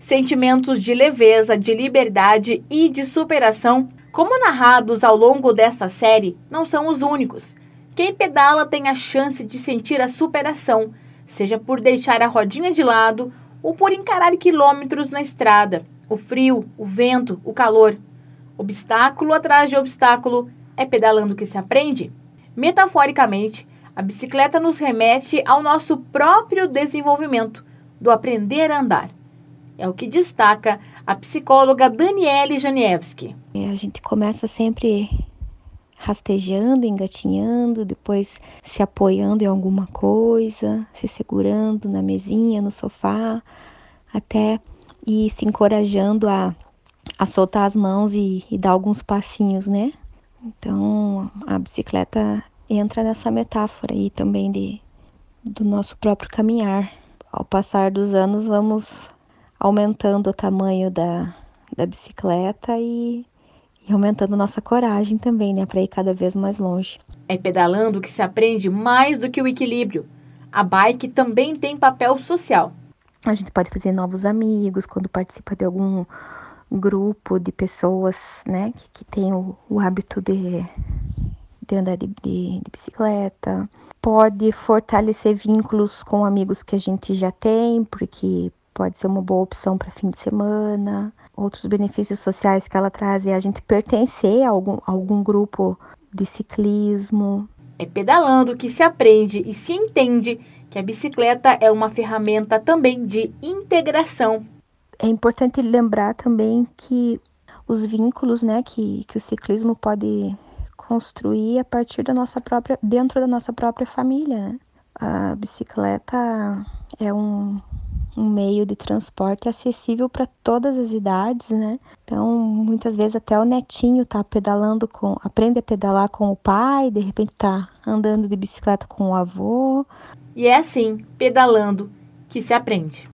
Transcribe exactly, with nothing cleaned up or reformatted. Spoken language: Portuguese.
Sentimentos de leveza, de liberdade e de superação, como narrados ao longo desta série, não são os únicos. Quem pedala tem a chance de sentir a superação, seja por deixar a rodinha de lado ou por encarar quilômetros na estrada, o frio, o vento, o calor. Obstáculo atrás de obstáculo, é pedalando que se aprende? Metaforicamente, a bicicleta nos remete ao nosso próprio desenvolvimento, do aprender a andar. É o que destaca a psicóloga Daniele Janiewski. A gente começa sempre rastejando, engatinhando, depois se apoiando em alguma coisa, se segurando na mesinha, no sofá, até ir se encorajando a, a soltar as mãos e, e dar alguns passinhos, né? Então, a bicicleta entra nessa metáfora aí também de, do nosso próprio caminhar. Ao passar dos anos, vamos aumentando o tamanho da, da bicicleta e, e aumentando nossa coragem também, né, para ir cada vez mais longe. É pedalando que se aprende mais do que o equilíbrio. A bike também tem papel social. A gente pode fazer novos amigos quando participa de algum grupo de pessoas, né, que, que tem o, o hábito de, de andar de, de, de bicicleta. Pode fortalecer vínculos com amigos que a gente já tem, porque pode ser uma boa opção para fim de semana. Outros benefícios sociais que ela traz é a gente pertencer a algum, a algum grupo de ciclismo. É pedalando que se aprende e se entende que a bicicleta é uma ferramenta também de integração. É importante lembrar também que os vínculos, né, que, que o ciclismo pode construir a partir da nossa própria, dentro da nossa própria família, né? A bicicleta é um, um meio de transporte acessível para todas as idades, né? Então, muitas vezes até o netinho tá pedalando com, aprende a pedalar com o pai, de repente tá andando de bicicleta com o avô. E é assim, pedalando, que se aprende.